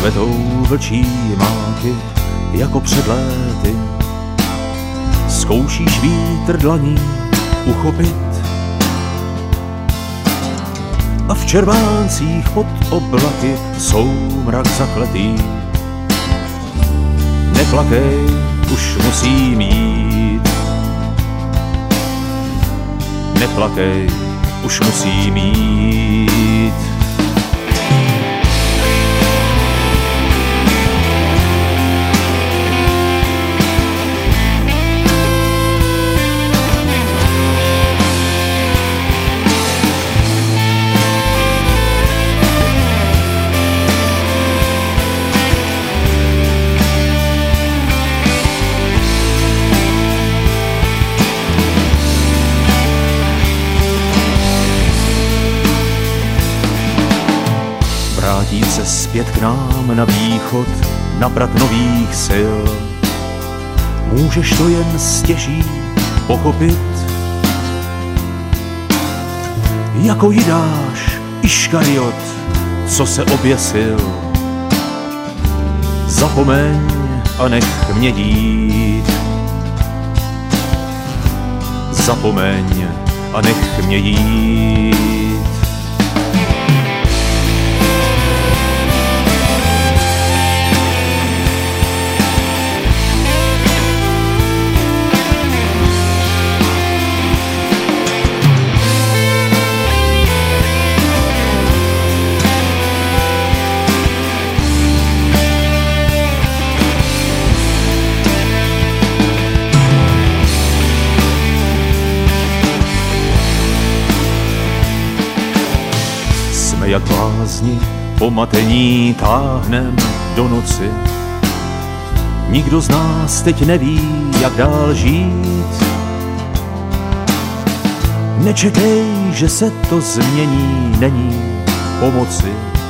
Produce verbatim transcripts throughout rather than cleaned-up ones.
Kvetou vlčí máky jako před léty. Zkoušíš vítr dlaní uchopit a v červáncích pod oblaky soumrak zakletý. Neplakej, už musím jít. Neplakej, už musím jít. Vrátí se zpět k nám na východ, nabrat nových sil. Můžeš to jen stěží pochopit. Jako Jidáš Iškariot, co se oběsil. Zapomeň a nech mě jít. Zapomeň a nech mě jít. Jak blázni pomatení táhnem do noci. Nikdo z nás teď neví, jak dál žít. Nečekej, že se to změní, není pomoci.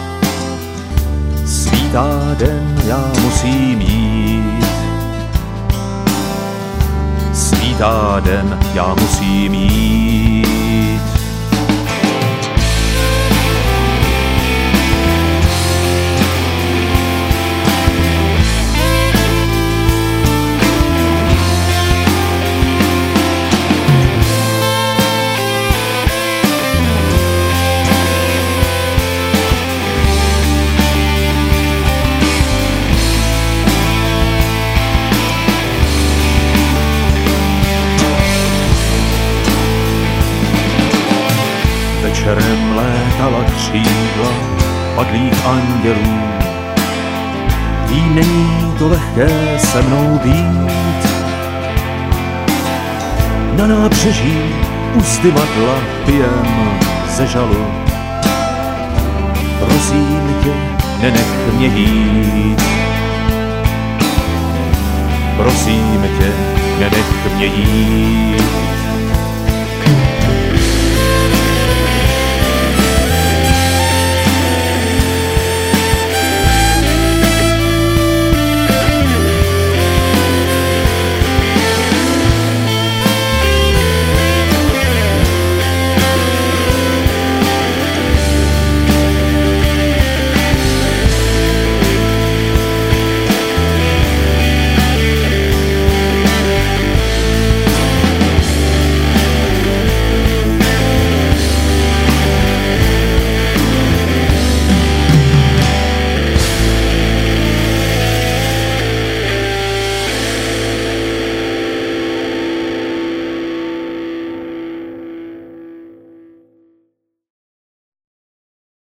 Svítá den, já musím jít. Svítá den, já musím jít. Večerem létala křídla padlých andělů. Vím, není to lehké se mnou být. Na nábřeží u zdymadla pijem ze žalu. Prosím tě, nenech mě jít. Prosím tě, nenech mě jít.